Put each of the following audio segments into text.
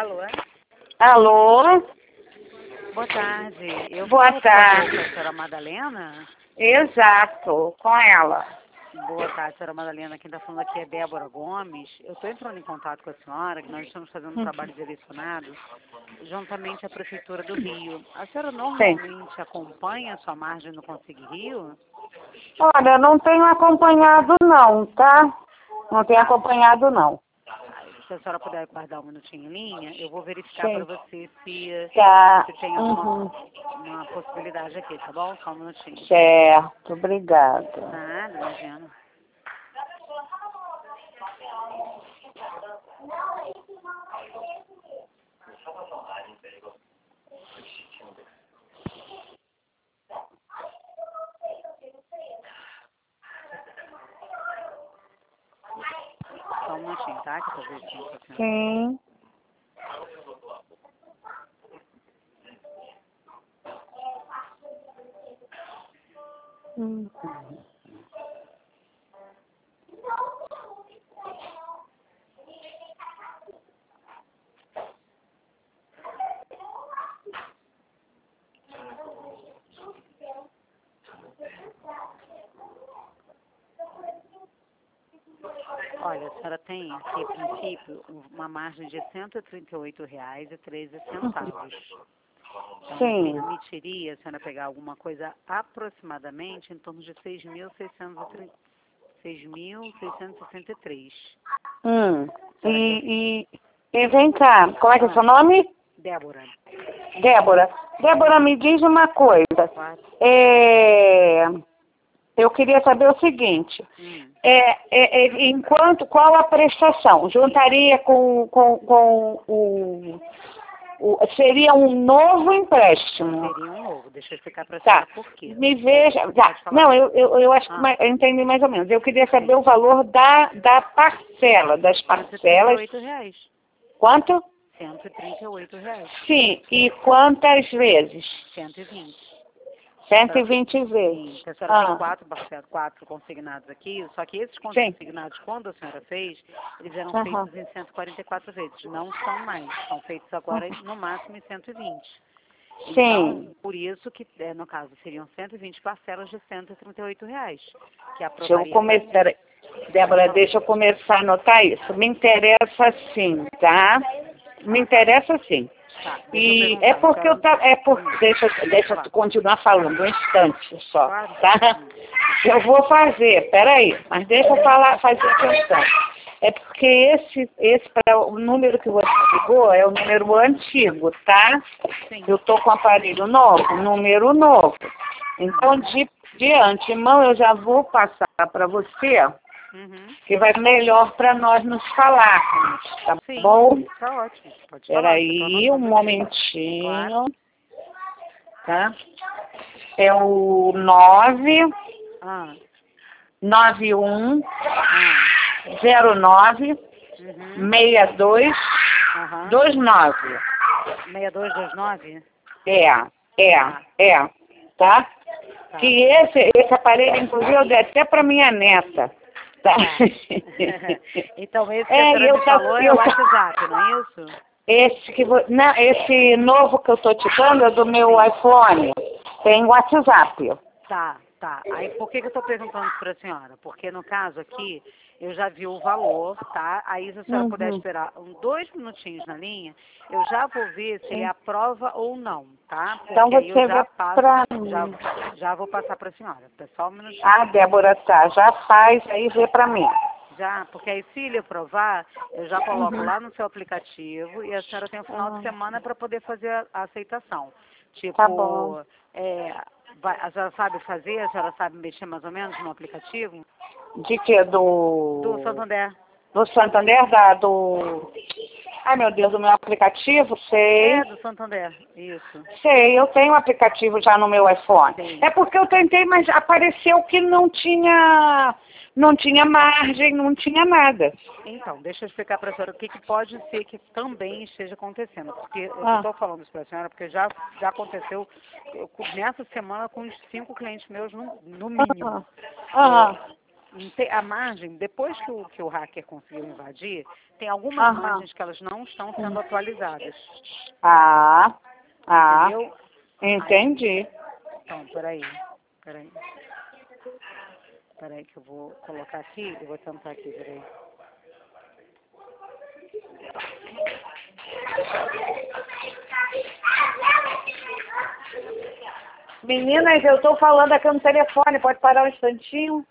Alô? Alô? Boa tarde. Boa tarde. Com a senhora Madalena? Exato, com ela. Boa tarde, senhora Madalena. Quem está falando aqui é Débora Gomes. Eu estou entrando em contato com a senhora, que nós estamos fazendo um trabalho direcionado juntamente à Prefeitura do Rio. A senhora normalmente acompanha a sua margem no Consigo Rio? Olha, eu não tenho acompanhado não, tá? Não tenho acompanhado não. Se a senhora puder guardar um minutinho em linha, eu vou verificar para você se tem alguma uma possibilidade aqui, tá bom? Só um minutinho. Certo, obrigada. Nada, imagina. Só um minutinho, tá? Que eu tô verificando com a senhora. Sim. Olha, a senhora tem aqui, a princípio, uma margem de R$ 138,13. Então, Sim. permitiria a senhora pegar alguma coisa aproximadamente em torno de R$ 6.663. E vem cá, como é que é seu nome? Débora. Débora, me diz uma coisa. Claro. Eu queria saber o seguinte. Qual a prestação? Juntaria com seria um novo empréstimo? Seria um novo. Deixa eu explicar para a senhora por quê. Me veja. Não, eu acho que eu entendi mais ou menos. Eu queria saber o valor da parcela, das parcelas. R$ 138. Quanto? R$ 138. Sim, e quantas vezes? 120. 120 vezes. Sim, a senhora tem quatro consignados aqui, só que esses consignados, quando a senhora fez, eles eram feitos em 144 vezes. Não são mais, são feitos agora no máximo em 120. Então, por isso que, no caso, seriam 120 parcelas de R$ 138, que aprovaria... Débora, deixa eu começar a anotar isso. Me interessa sim, tá? Me interessa sim. Tá, e é porque deixa eu continuar falando um instante só, tá? Eu vou fazer, peraí, mas deixa eu fazer a questão. É porque o número que você ligou é o número antigo, tá? Sim. Eu tô com aparelho novo, número novo. Então, de antemão, eu já vou passar para você, que vai melhor para nós nos falarmos, tá bom? Tá ótimo. Pode falar. Peraí, um momentinho. Claro. Tá? É o 91 09 62 29. 6229? Tá? Que esse aparelho, inclusive, eu dei até para minha neta. Tá? Então, esse que a senhora me falou é o WhatsApp, não é isso? Esse novo que eu tô te dando é do meu iPhone. Tem WhatsApp. Tá. Aí, por que eu tô perguntando isso pra senhora? Porque, no caso aqui, eu já vi o valor, tá? Aí, se a senhora puder esperar 2 minutinhos na linha, eu já vou ver se ele aprova ou não, tá? Porque então, aí eu já passo, já vou passar pra senhora. Só um minutinho. Débora, tá. Já faz aí, vê pra mim. Já, porque aí se ele aprovar, eu já coloco lá no seu aplicativo e a senhora tem o final de semana para poder fazer a aceitação. Tipo, tá bom. A senhora sabe fazer, a senhora sabe mexer mais ou menos no aplicativo? De quê? Do Santander. Do Santander, Ai, meu Deus, do meu aplicativo, sei. Do Santander, isso. Sei, eu tenho um aplicativo já no meu iPhone. Sim. É porque eu tentei, mas apareceu que não tinha margem, não tinha nada. Então, deixa eu explicar para a senhora o que pode ser que também esteja acontecendo. Porque eu estou falando isso para a senhora, porque já aconteceu nessa semana com uns 5 clientes meus, no mínimo. A margem, depois que o hacker conseguiu invadir, tem algumas margens que elas não estão sendo atualizadas. Entendeu? Entendi. Então, peraí que eu vou colocar aqui, eu vou tentar aqui, peraí. Meninas, eu estou falando aqui no telefone, pode parar um instantinho?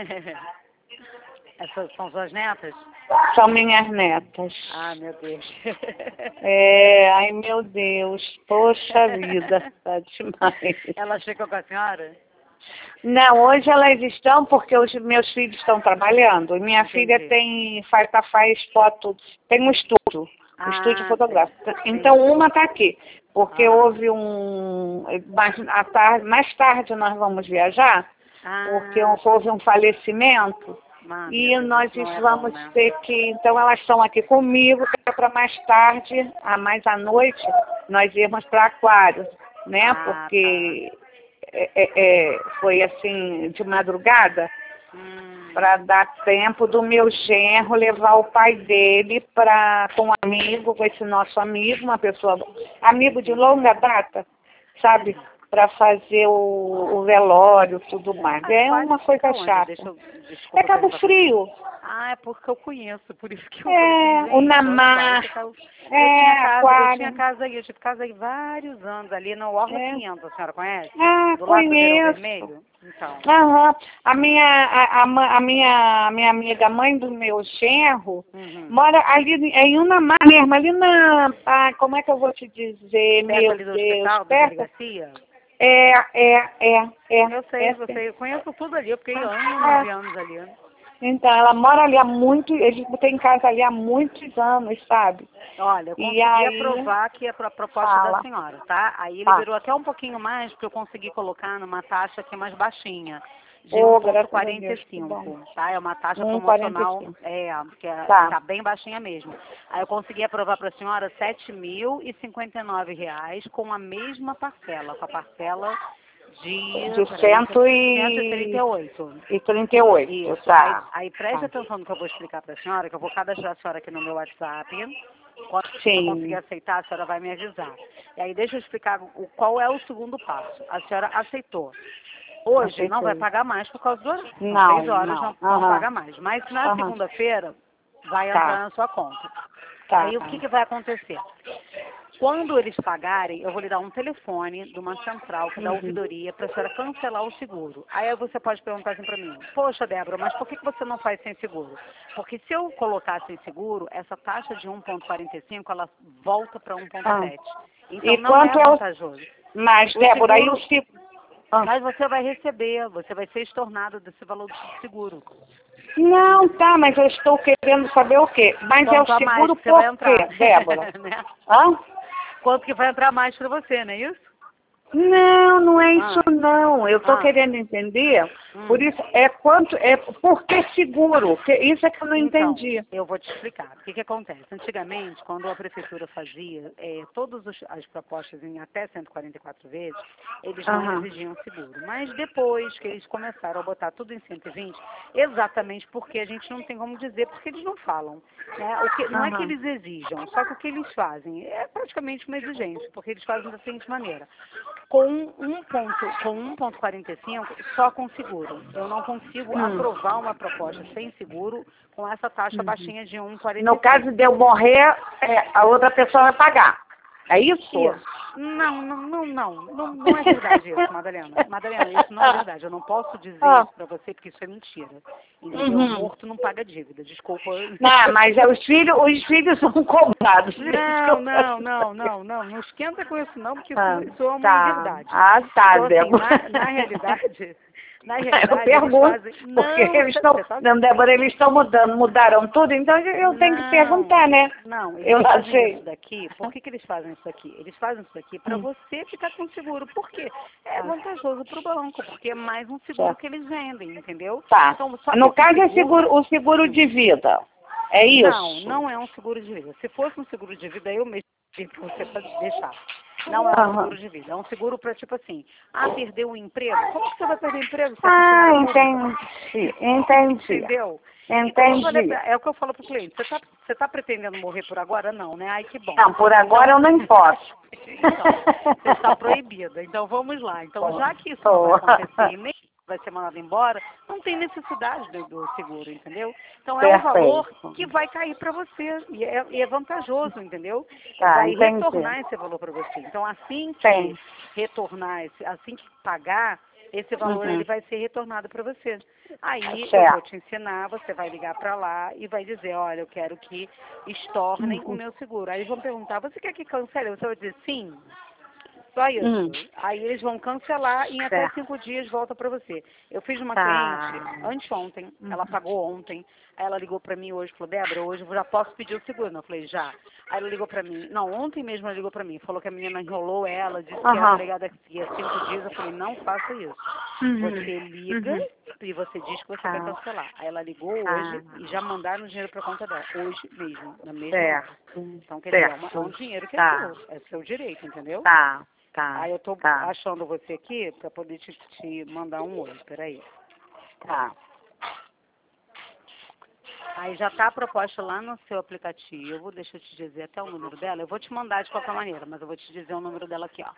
Essas são suas netas? São minhas netas. Ah, meu Deus. Ai meu Deus, poxa vida, tá demais. Elas ficam com a senhora? Não, hoje elas estão porque os meus filhos estão trabalhando. Minha filha faz foto, tem um estúdio fotográfico. Então uma está aqui, porque houve mais tarde nós vamos viajar, porque houve um falecimento. E nós vamos ter que, então elas estão aqui comigo, para mais tarde, mais à noite, nós irmos para Aquário, né? Porque foi assim, de madrugada, para dar tempo do meu genro levar o pai dele com um amigo, com esse nosso amigo, uma pessoa, amigo de longa data, sabe? Para fazer o velório, tudo mais. É uma coisa chata. É Cabo Frio. É porque eu conheço, por isso que eu o Namar. Eu tinha casa aí, eu tive casa aí vários anos, ali no Orla 500, a senhora conhece? Do lado do Verão Vermelho? Então. A minha amiga, mãe do meu genro, mora ali em Unamar mesmo, ali como é que eu vou te dizer, perto ali do hospital, da delegacia? Eu sei, eu conheço tudo ali, eu fiquei anos e anos ali. Então, ela mora ali eles têm casa ali há muitos anos, sabe? Olha, eu consegui aprovar que é para a proposta da senhora, tá? Aí liberou até um pouquinho mais, porque eu consegui colocar numa taxa que é mais baixinha, de 1,45, tá? É uma taxa promocional, que tá bem baixinha mesmo. Aí eu consegui aprovar para a senhora R$ 7.059 com a mesma parcela, com a parcela de 138. Isso. Tá. Aí preste atenção no que eu vou explicar para a senhora, que eu vou cadastrar a senhora aqui no meu WhatsApp. Quando eu conseguir aceitar, a senhora vai me avisar. E aí deixa eu explicar qual é o segundo passo. A senhora aceitou. Hoje não vai pagar mais por causa do horário. 6 horas não paga mais. Mas na segunda-feira vai entrar na sua conta. Aí o que vai acontecer? Quando eles pagarem, eu vou lhe dar um telefone de uma central da ouvidoria para a senhora cancelar o seguro. Aí você pode perguntar assim para mim, poxa, Débora, mas por que você não faz sem seguro? Porque se eu colocar sem seguro, essa taxa de 1,45, ela volta para 1,7. Então não é vantajoso. Mas, Débora, aí o seguro... Mas você vai receber, você vai ser estornado desse valor do seguro. Não, mas eu estou querendo saber o quê? Mas é o seguro por quê, Débora? Né? Quanto que vai entrar mais para você, não é isso? Não é isso não. Eu estou querendo entender. Por isso, por que seguro? Isso é que eu não entendi. Eu vou te explicar. O que acontece? Antigamente, quando a prefeitura fazia todas as propostas em até 144 vezes, eles não exigiam seguro. Mas depois que eles começaram a botar tudo em 120, exatamente porque a gente não tem como dizer, porque eles não falam. Né? Não é que eles exijam, só que o que eles fazem é praticamente uma exigência, porque eles fazem da seguinte maneira. Com 1,45 só com seguro. Eu não consigo aprovar uma proposta sem seguro com essa taxa baixinha de 1,45. No caso de eu morrer, a outra pessoa vai pagar. É isso? Não é verdade isso, Madalena. Madalena, isso não é verdade. Eu não posso dizer isso para você porque isso é mentira. Entendeu? Morto não paga dívida, desculpa. Não, mas os filhos são cobrados. Não esquenta com isso não, porque isso é uma verdade. Então, Débora. Assim, na realidade, eu pergunto, porque eles estão mudaram tudo, então eu tenho que perguntar, né? Eles fazem isso daqui. Por que eles fazem isso daqui? Eles fazem isso daqui para você ficar com seguro. Por quê? É vantajoso para o banco, porque é mais um seguro que eles vendem, entendeu? Então, no caso é o seguro de vida. É isso? Não é um seguro de vida. Se fosse um seguro de vida, eu mesmo tinha que você deixar. Não é um seguro de vida. É um seguro para, tipo assim, perdeu o emprego. Como que você vai perder o emprego? Você Entendi. Entendeu? Entendi. Então, é o que eu falo para o cliente. Você tá pretendendo morrer por agora? Não, né? Ai, que bom. Não, por agora eu nem posso. Então, você está proibida. Então, vamos lá. Então, já que isso não vai acontecer e nem vai ser mandado embora, não tem necessidade do seguro, entendeu? Então, é um valor que vai cair para você e é vantajoso, entendeu? Vai retornar esse valor para você. Então, assim que retornar, assim que pagar, esse valor ele vai ser retornado para você. Aí eu vou te ensinar, você vai ligar para lá e vai dizer, olha, eu quero que estornem o meu seguro. Aí eles vão perguntar, você quer que cancele? Você vai dizer sim. Só isso. Aí eles vão cancelar e em até 5 dias volta para você. Eu fiz uma cliente anteontem, ela pagou ontem, aí ela ligou para mim hoje, falou, Débora, hoje eu já posso pedir o seguro. Eu falei, já. Aí ela ligou para mim, não, ontem mesmo ela ligou para mim, falou que a menina enrolou ela, disse que era ligada daqui a 5 dias. Eu falei, não faça isso. Você liga e você diz que você vai cancelar. Aí ela ligou hoje e já mandaram o dinheiro para conta dela, hoje mesmo, na mesma hora. Então, quer dizer, é um dinheiro que é seu direito, entendeu? Aí eu tô achando você aqui para poder te mandar um oi, peraí. Aí já tá a proposta lá no seu aplicativo, deixa eu te dizer até o número dela, eu vou te mandar de qualquer maneira, mas eu vou te dizer o número dela aqui, ó.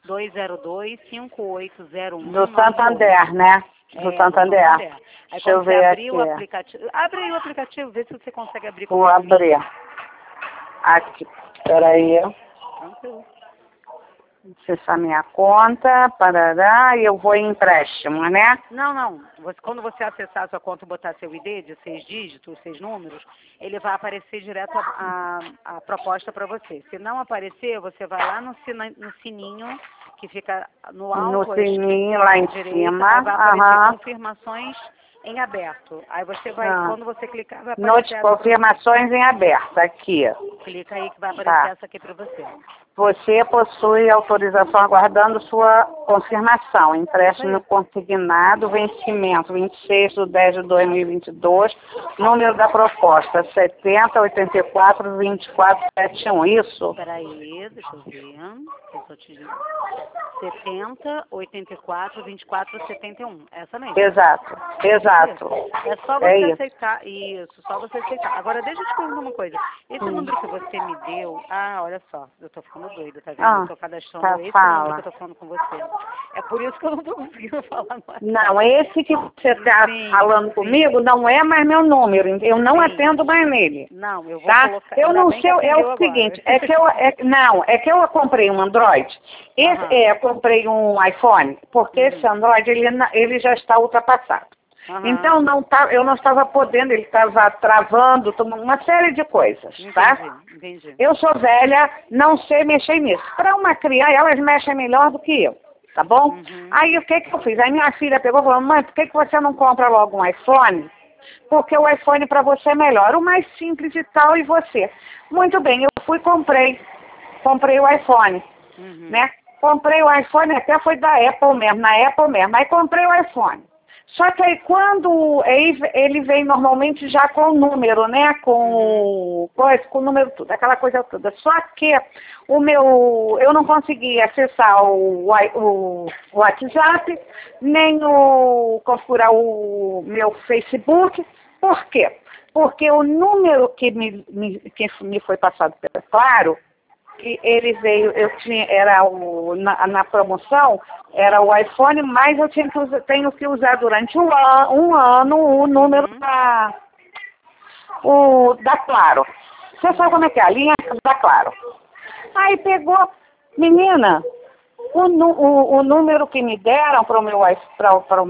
202-5801. Do Santander, né? Do Santander. Aí deixa eu ver aqui. O aplicativo, abre aí o aplicativo, vê se você consegue abrir. Vou abrir. Aqui, peraí. Tranquilo. Acessar minha conta, parará, e eu vou em empréstimo, né? Não. Quando você acessar a sua conta e botar seu ID de 6 dígitos, 6 números, ele vai aparecer direto a proposta para você. Se não aparecer, você vai lá no sininho que fica no alto. No sininho lá em cima. Vai aparecer confirmações em aberto. Aí você vai, quando você clicar, vai aparecer confirmações em aberto, aqui. Clica aí que vai aparecer essa aqui para você. Você possui autorização aguardando sua confirmação. Empréstimo consignado, vencimento 26/10/2022, número da proposta 70842471, isso? Peraí, deixa eu ver. Eu tô te dizendo. 70842471, essa mesmo. Exato. É só você aceitar. Isso, só você aceitar. Agora, deixa eu te perguntar uma coisa. Esse número que você me deu, olha só, eu tô ficando doida, tá vendo? Eu tô cadastrando esse número que eu tô falando com você. É por isso que eu não tô conseguindo falar mais. Não, esse que você tá falando comigo não é mais meu número. Eu não atendo mais nele. Não, eu vou colocar. Eu não sei, é o seguinte, é que eu comprei um Android. Eu comprei um iPhone, porque esse Android ele já está ultrapassado. Então eu não estava podendo, ele estava travando, uma série de coisas, tá? Entendi. Eu sou velha, não sei mexer nisso. Para uma criança, elas mexem melhor do que eu, tá bom? Aí o que eu fiz? Aí minha filha pegou e falou, mãe, por que você não compra logo um iPhone? Porque o iPhone para você é melhor, o mais simples e tal, e você. Muito bem, eu fui comprei o iPhone, né? Comprei o iPhone, até foi da Apple mesmo, na Apple mesmo. Aí comprei o iPhone. Só que aí quando ele vem normalmente já com o número, né? Com o número tudo, aquela coisa toda. Só que eu não consegui acessar o WhatsApp, nem configurar o meu Facebook. Por quê? Porque o número que me foi passado pelo Claro, que ele veio, na promoção, era o iPhone, mas eu tenho que usar durante um ano o número da Claro. Você sabe como é que é? A linha da Claro. Aí pegou, menina, o número que me deram para o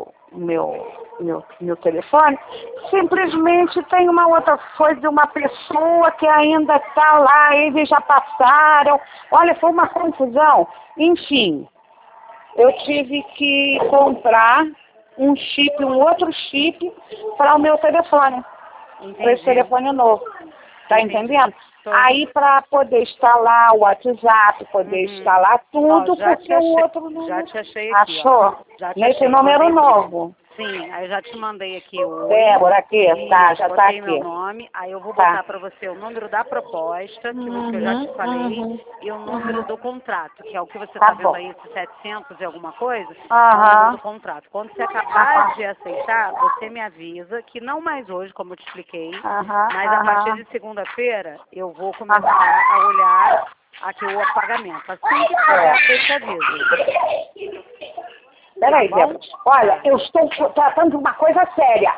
meu telefone, simplesmente tem uma outra coisa de uma pessoa que ainda está lá, eles já passaram. Olha, foi uma confusão. Enfim, eu tive que comprar um outro chip para o meu telefone, para esse telefone novo. Tá entendendo? Aí para poder instalar o WhatsApp, poder instalar tudo, porque o outro não... Já te achei aqui. Achou? Nesse número novo. Sim, aí eu já te mandei aqui o... Débora, aqui, tá, já tá aqui. Botei meu nome, aí eu vou botar para você o número da proposta, que eu já te falei, e o número do contrato, que é o que você tá vendo aí, esse 700 e alguma coisa, é o número do contrato. Quando você acabar de aceitar, você me avisa, que não mais hoje, como eu te expliquei, mas a partir de segunda-feira eu vou começar a olhar aqui o pagamento. Assim que pagar, eu te aviso. Peraí, Débora. Olha, eu estou tratando de uma coisa séria.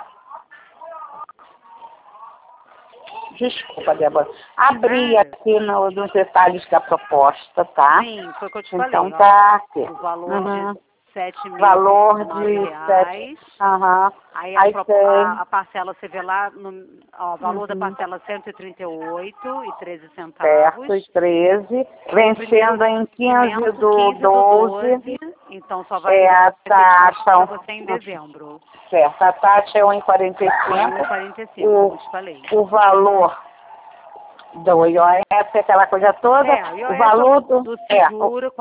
Desculpa, Débora. Abri aqui nos detalhes da proposta, tá? Sim, foi o que eu te falei. Então tá aqui. O valor de valor de R$7.009. Aí a parcela, você vê lá, o valor da parcela R$138,13. Certo, e 13. Vencendo em 15 do 12. Então só vai a taxa para você em dezembro. Certo, a taxa é 1,45. 1,45, como eu te falei. O valor do IOF, aquela coisa toda, o valor do seguro,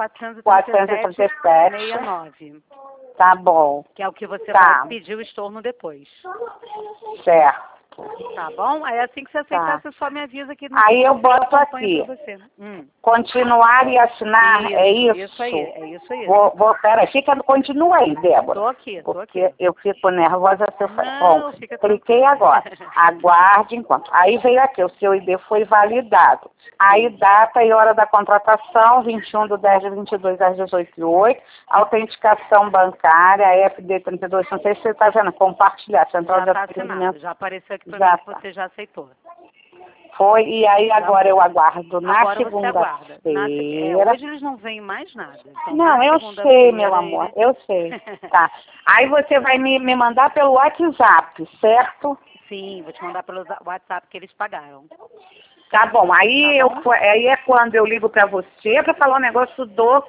437,69. Tá bom. Que é o que você vai pedir o estorno depois. Certo. Tá bom? Aí assim que você aceitar, você só me avisa que... Aí eu boto aqui, continuar e assinar, é isso? Isso aí, é isso aí. Peraí, continua aí, Débora. Tô aqui. Porque eu fico nervosa se eu falar. Bom, cliquei agora. Aguarde enquanto. Aí veio aqui, o seu ID foi validado. Aí data e hora da contratação, 21/10/22 às 18h08. Autenticação bancária, FD 32, não sei se você está vendo, compartilhar, central de atendimento. Já apareceu aqui para mim que você já aceitou. Foi, e aí agora eu aguardo na segunda-feira. Hoje eles não veem mais nada. Então, não, eu sei, meu amor, eu sei. Tá. Aí você vai me mandar pelo WhatsApp, certo? Sim, vou te mandar pelo WhatsApp que eles pagaram. Tá bom, aí, aí é quando eu ligo para você para falar o negócio do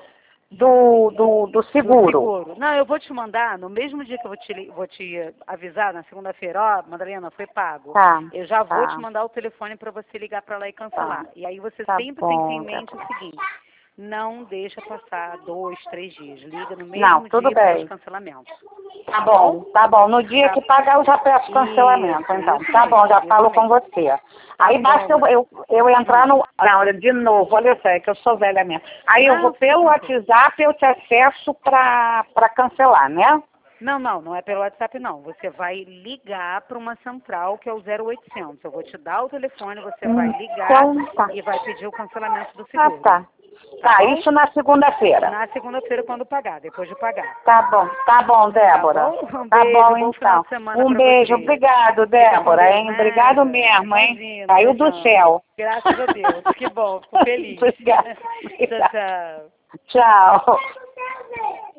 seguro. Não, eu vou te mandar, no mesmo dia que eu vou te avisar, na segunda-feira, ó, Madalena, foi pago. Eu já vou te mandar o telefone para você ligar para lá e cancelar. E aí você sempre tem que ter em mente o seguinte, não deixa passar 2, 3 dias. Liga no mesmo dia para os cancelamentos. Tá bom. No dia que pagar eu já peço cancelamento, então. Tá bom, já falo com você. Aí basta eu entrar de novo, olha só, é que eu sou velha mesmo. Aí eu vou pelo WhatsApp, eu te acesso para cancelar, né? Não é pelo WhatsApp não. Você vai ligar para uma central que é o 0800. Eu vou te dar o telefone, você vai ligar e vai pedir o cancelamento do seguro. Tá, isso na segunda-feira. Na segunda-feira quando pagar, depois de pagar. Tá bom, Débora. Tá bom, então. Um beijo, obrigado, Débora, hein? Obrigado mesmo, hein? Caiu do céu. Graças a Deus, que bom, fico feliz. Obrigada. Tchau. Tchau.